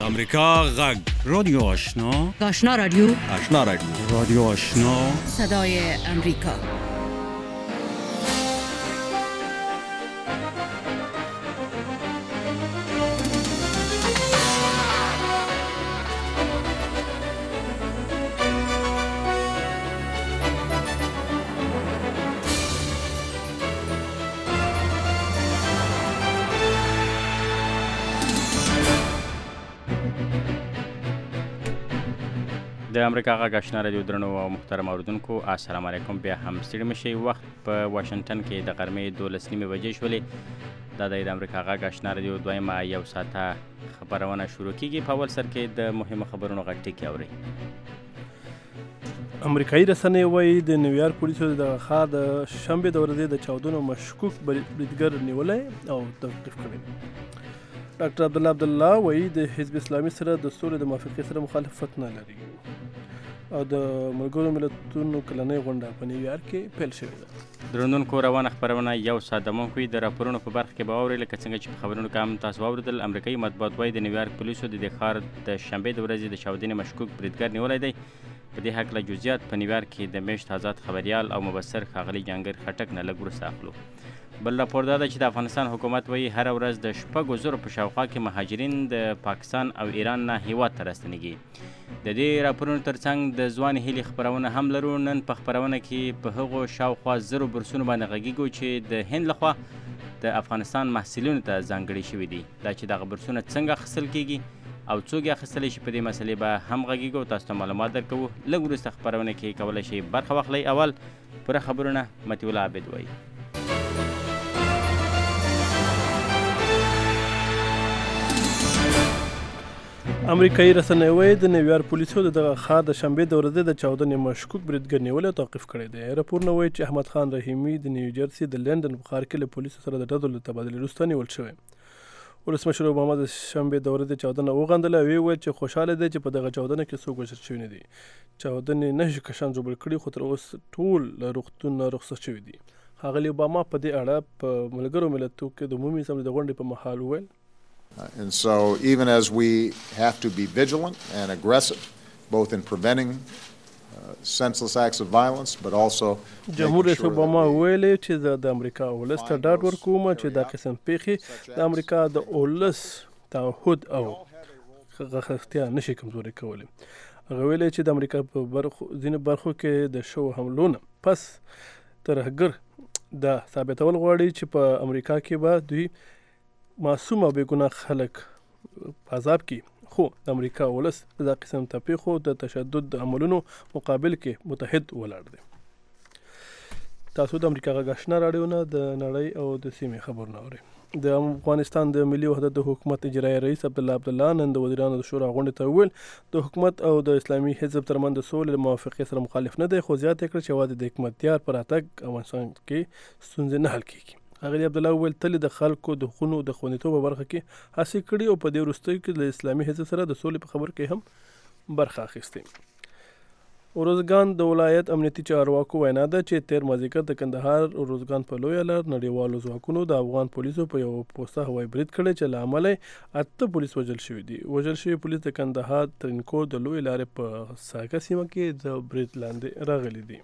امریکا غږ رادیو آشنا آشنا رادیو رادیو آشنا صدای امریکا. د امریکا غږ آشنا رادیو درنو او محترم اوریدونکو السلام علیکم. بیا هم ستړي مشئ. وخت په واشنگټن کې د غرمې 12:30 بجې شولې. دا د امریکا غږ آشنا رادیو دویمه یو ساعته خبرونه شروع کیږي. په اول سر کې د مهمو خبرونو غږ ټکی اورئ. امریکایي رسنۍ وایي د نیویارک پولیسو د ښار د شنبې د ورځې د چاودنو مشکوک بریدګر نیولی او توقیف کړی. ډاکټر عبدالله وایي د حزب اسلامي سره د سولې د موافقې سره مخالفت نه لري او د ملګرو ملتونو کلنۍ غونډه په نیویارک کې پیل شوې ده. درنونکو روانه خبرونه یو ساعت دمونکو د راپورونو په برخه کې به واورئ. لکه څنګه چې په خبرونو کې هم تاسو واورېدل، امریکایي مطبوعات وایي د نیویارک پولیسو د دې ښار د شنبې د ورځې د چاودنې مشکوک بریدګر نیولی دی. په دې هکله جزئیات په نیویارک کې د میشت آزاد خبریال او مبصر ښاغلي جهانګیر خټک نه لږ وروسته اخلو. بل راپور دا ده چې د افغانستان حکومت وایي هره ورځ د 6,000 په شاوخوا کې مهاجرین د پاکستان او ایران نه هیواد ته راستنیږي. د دې راپورونو ترڅنګ د ځوان هیلې خپرونه هم لرو. نن په خپرونه کې په هغو شاوخوا 1000 برسونو باندې غږیږو چې د هند لخوا د افغانستان محصلینو ته ځانګړي شوي دي. دا چې دغه برسونه څنګه اخیستل کیږي او څوک یې اخیستلی شي، په دې مسلې به هم غږیږو، تاسو ته معلومات درکوو. لږ وروسته خپرونه کې کولی شئ برخه واخلئ. اول پوره خبرونه مطیع الله عابد وایي. امریکایي رسنۍ وایي د نیویارک پولیسو د دغه ښار د شنبې د ورځې د چاودنې مشکوک بریدګر نیولی او توقیف کړی دی. راپورونه وایي چې احمد خان رحیمي د نیوجرسي د لندن په ښار کې له پولیسو سره د ډزو له تبادلې وروسته نیول شوی. ولسمشر اوباما د شنبې د ورځې چاودنه وغندله او ویل چې خوشحاله دی چې په دغه چاودنه کې څوک وژل شوي نه دي. چاودنې 9 کسان ژوبل کړي خو تر اوسه ټول له روغتون نه رخصت شوي دي. ښاغلي اوباما په دې اړه په ملګرو ملتونو کې د عمومي اسمبلۍ د غونډې په مهال وویل. And so even as we have to be vigilant and aggressive, both in preventing senseless acts of violence, but also جمهور رئیس اوباما ویلي چې د امریکا ولس ته ډاډ ورکوم چې دا قسم پیښې د امریکا د ولس تعهد او غښتلتیا نشي کمزوري کولی. هغه ویلي چې د امریکا په ځینو برخو کې د شوو حملو نه پس ترهګر دا ثابتول غواړي چې په امریکا کې به دوی معصوم او بېګناه خلک په عذاب کې، خو د امریکا ولس د دا قسم پیښو د تشدد د عملونو مقابل کې متحد ولاړ دی. تاسو د امریکا غږ آشنا راډیو نه د نړۍ او د سیمې خبرونه اورئ. د افغانستان د ملي وحدت د حکومت اجرایي رئیس عبدالله نن د وزیرانو د شورا غونډې ته وویل د حکومت او د اسلامي حزب ترمنځ د سولې د موافقې سره مخالف نه دی، خو زیاته کړه چې یوازې د حکمتیار په راتګ افغانستان کې ستونزې نه حل کېږي. ښاغلي عبدالله وویل تل د خلکو د حقونو د خوندیتوب په برخه کې هڅې کړي او په دې وروستیو کې د اسلامي حزب سره د سولې په خبرو کې هم برخه اخیستې. اروزګان د ولایت امنیتي چارواکو وینا ده چې تیر مازدیګر د کندهار اروزګان په لویه لار نړیوالو ځواکونو د افغان پولیسو په یو پوسته هوایي برید کړی چې له امله 8 پولیس وژل شوي دي. وژل شوي پولیس د کندهار ترینکو د لویې لارې په ساګه سیمه کې د برید لاندې راغلي دي.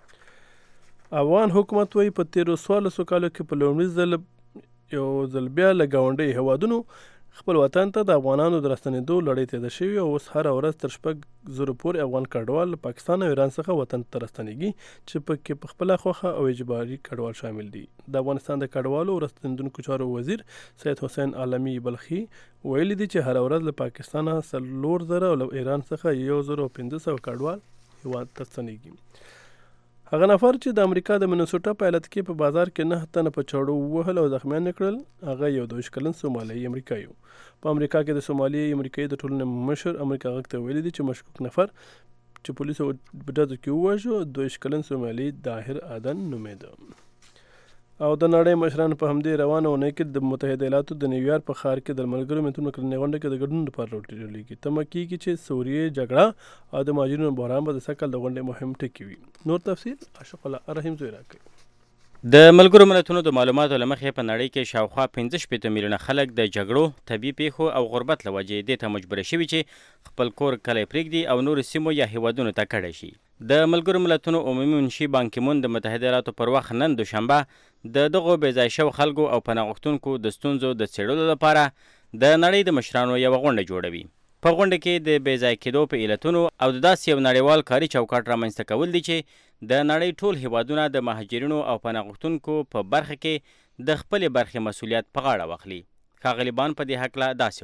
افغان حکومت وایي په تیرو 14 کالو کې په لومړي ځل یو ځل بیا له ګاونډي هیوادونو خپل وطن ته د افغانانو د راستنېدو لړۍ تېره شوې او اوس هره ورځ تر 6,000 پورې افغان کډوال له پاکستان او ایران څخه وطن ته راستنېږي چې پکې په خپله خوښه او اجباري کډوال شامل دي. د افغانستان د کډوالو او راستنېدونکو چارو وزیر سید حسین عالمي بلخي ویلي دي چې هره ورځ له پاکستانه 4,000 او له ایران څخه 1,500 کډوال هیواد ته ستنېږي. هغه نفر چې د امریکا د منیسوټا په ایالت کې په بازار کې 9 تنه په چاړو ووهل او زخمیان یې کړل، هغه یو 22 کلن سومالي امریکایي و. په امریکا کې د سومالي امریکایي د ټولنې مشر امریکا غږ ته ویلي دي چې مشکوک نفر چې پولیسو په ډزو کې ووژه 22 کلن سومالي داهر آدن نومېده. او د نړۍ مشران په همدې روانه اونۍ کې د متحده ایالاتو د نیویارک په ښار کې د ملګرو ملتونو کلنۍ غونډه کې د ګډون لپاره راټولیږي. تمه کېږي چې سوریې جګړه او د مهاجرینو بحران به د سږ کال د غونډې مهم ټکي وي. نور تفصیل عاشق الله رحیم زوی راکوي. د ملګرو ملتونو د معلوماتو له مخې په نړۍ کې شاوخوا 15 میلیونه خلک د جګړو، طبي پیښو او غربت له وجې دې ته مجبوره شوي چې خپل کور کلی پرېږدي او نورو سیمو یا هیوادونو ته کډه شي. د ملګرو ملتونو عمومي منشي بان کی مون د متحده ایالاتو پر وخت نن دوشنبه د دغو بېځای شوو خلکو او پناه غوښتونکو د ستونزو د څېړلو لپاره د نړۍ د مشرانو یوه غونډه جوړوي. په غونډه کې د بېځای کېدو په علتونو او د داسې یو نړیوال کاري چوکاټ رامنځته کول دي چې د نړۍ ټول هیوادونه د مهاجرینو او پناه غوښتونکو په برخه کې د خپلې برخې مسؤلیت په غاړه واخلي. ښاغلي بان په دې هکله داسې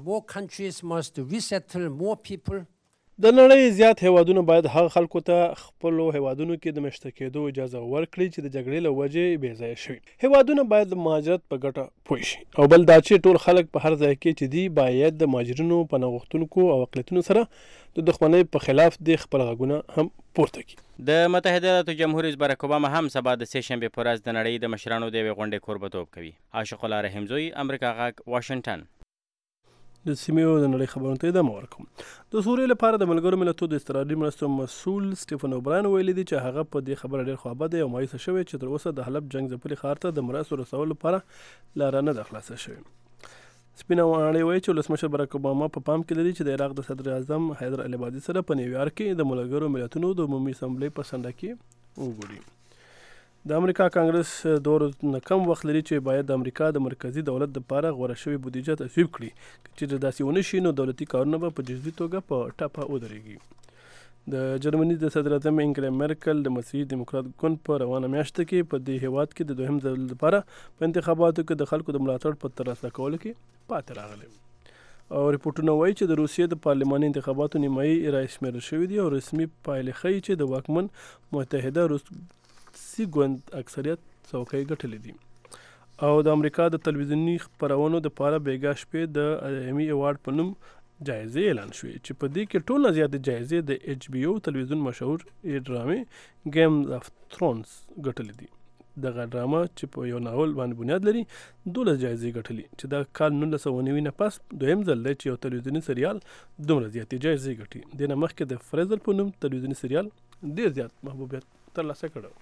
وویل. د نړۍ زیات هیوادونه باید هغه خلکو ته خپلو هیوادونو کې د مېشته کېدو اجازه ورکړي چې د جګړې له وجې بېځایه شوي. هیوادونه باید د مهاجرت په ګټه پوه شي او بل دا چې ټول خلک په هر ځای کې چې دي باید د مهاجرینو، پناه غوښتونکو او اقلیتونو سره د دښمنۍ په خلاف د خپل غږونه هم پورته کړي. د متحده ایالاتو جمهور رئیس باراک اوباما هم سبا د سې شنبې په ورځ د نړۍ د مشرانو د یوې غونډې کوربهتوب کوي. عاشق الله رحیمزوی، امریکا غږ، واشنګټن. د سیمې د نړۍ خبرونو ته ادامه ورکوم. د سوریې لپاره د ملګرو ملتونو د اضطراري مرستو مسؤل سټیفن اوبراین ویلي دی چې هغه په دې خبره ډېر خوابدی او مایوسه شوی چې تر اوسه د حلب جنګ ځپلي ښار ته د مرستو رسولو لپاره لاره نه ده خلاصه شوې. سپینه واڼې وایي چې ولسمشر باراک اوباما په پام کې لري چې د عراق د صدر اعظم حیدر العبادي سره په نیویارک کې د ملګرو ملتونو د عمومي اسمبلۍ په څنډه کې وګوري. د امریکا کانګرس 2 ورځې نه کم وخت لري چې باید د امریکا د مرکزي دولت لپاره غوره شوې بودیجه تصویب کړي. چې داسې ونه شي نو دولتي کارونه به په جزوي توګه په ټپه ودرېږي. د جرمني د صدر اعظم انګلا مرکل د مسیحي دیموکرات ګوند په روانه میاشت کې په دې هیواد کې د دویم ځل لپاره په انتخاباتو کې د خلکو د ملاتړ په ترلاسه کولو کې پاتې راغلی. او ریپورټونه وایي چې د روسیې د پارلماني انتخاباتو نیمایي رایې شمیرل شوي دي او رسمي پایلې ښیي چې د واکمن متحده روسي ګوند اکثریت څوکۍ ګټلې دي. او د امریکا د تلویزیوني خپرونو دپاره بیګا شپې د ایمي ایوارډ په نوم جایزې اعلان شوې چې په دې کې ټول نه زیاتې جایزې د HBO تلویزیون مشهور ډرامې ګیم اف تھرونز ګټلې دي. دغه ډرامه چې په یو ناول باندې بنیاد لري 12 جایزې ګټلي چې دا کال 1990 نه پس دویم ځل دی چې یو تلویزیوني سریال دومره زیاتې جایزې ګټي. دې نه مخکې د فریزر په نوم تلویزیوني سریال ډېر زیات محبوبیت ترلاسه کړی.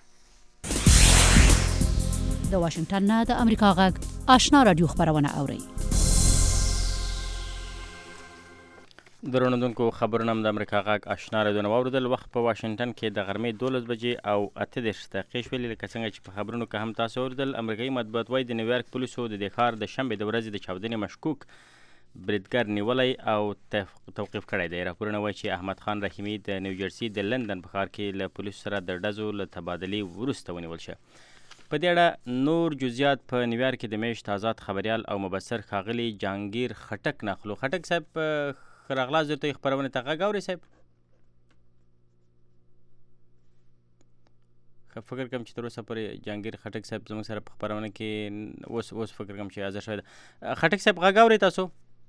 د واشنګټن نه د امریکا غږ آشنا رادیو خبرونه اوري. درنوونکو خبرونه د امریکا غږ آشنا رادیو واوریدل. وخت په واشنګټن کې د غرمې 12 بجې او 8 دقیقې شولې. لکه څنګه چې په خبرونو کې هم تاسو اوریدل، امریکایي مطبوعات وایي د نیویارک پولیسو د دې ښار د شنبې د ورځې د چاودنې مشکوک بریدګر نیولی او توقیف کړی دی. راپورونه وایي چې احمد خان رحیمي د نیوجرسي د لندن په ښار کې له پولیسو سره د ډزو له تبادلې وروسته ونیول شه. په دې اړه نور جزئیات په نیویارک کې د میشت آزاد خبریال او مبصر ښاغلي جهانګیر خټک ناخلو. خټک صاحب ښه راغلاست درته خپرونې ته غږ اورئ صاحب؟ فکر کوم چې تر اوسه پورې جهانګیر خټک صاحب زموږ سره په خپرونه کې اوس فکر کوم چې حاضر شوی ده. خټک صاحب غږ اورئ تاسو؟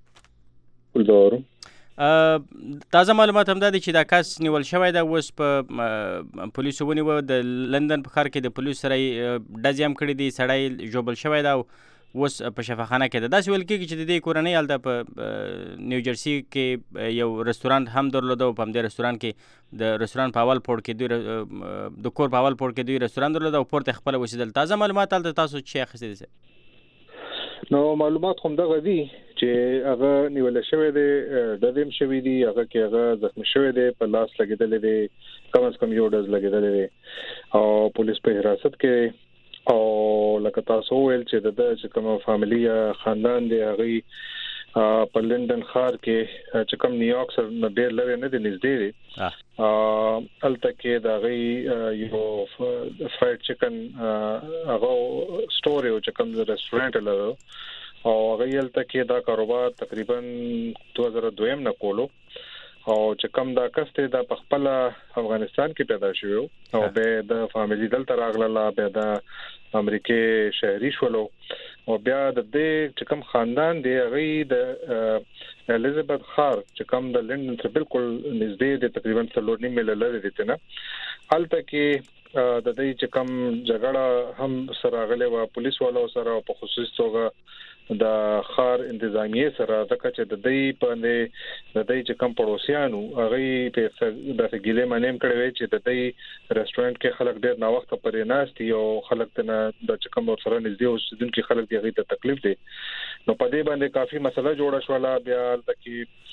تازه معلومات هم دا دی چې دا کس نیول شوی ده، اوس په پولیسو ونیوه. د لندن په ښار کې د پولیسو سره ډزې هم کړي دي، سړی ژوبل شوی ده او اوس په شفاخانه کې ده. داسې ویل کېږي چې د دې کورنۍ هلته په نیوجرسي کې یو رستورانت هم درلوده او په همدې رستورانت کې د رستورانت په اول پوړ کې دوی د کور په اول پوړ کې دوی رستورانت درلوده او پورته خپله اوسېدل. تازه معلومات هلته تاسو چې اخیستي دي؟ نو معلومات هم دغه دي چې هغه نیول شوی دی، ډزې هم شوي دي، هغه کې هغه زخمي شوی دی، په لاس لګېدلی دی، کم از کم یو ډز لګېدلی دی او پولیس په حراست کې. او لکه تاسو وویل چې د چې کوم فامیلی یا خاندان دی هغه په لندن ښار کې چې کوم نیویارک سره ډېر لري نه دی، نږدې دی. هلته کې د هغې یو فرایډ چکن هغه سټور یو چې کوم رسټورانټ لرو او هغه هلته کې دا کاروبار تقریبا 2002 نه کولو او چې کوم دا کس دی دا په خپل افغانستان کې پیدا شوی او به د فامیلی دلته راغله، به د امریکای شهري شولو او بیا د دې چې کوم خاندان دی هغه د الیزابت خار چې کوم د لندن څخه بالکل نږدې دی، تقریبا 3.5 میل لري دی نه. هلته کې د دې چې کوم جګړه هم سره غلې و پولیس والو سره په خصوصي توګه د خار انتظامیه سره ځکه چې د دې باندې د دې چې کم پړوسیانو هغه په داسې ګیله منیم کړی وي چې د دې ریسټورانټ کې خلک ډېر نا وخت پرې ناشتي او خلک ته د چې کم سره نږدې اوسیدونکو خلک دی هغه ته تکلیف دی نو په دې باندې کافي مسله جوړه شوه بیا د کې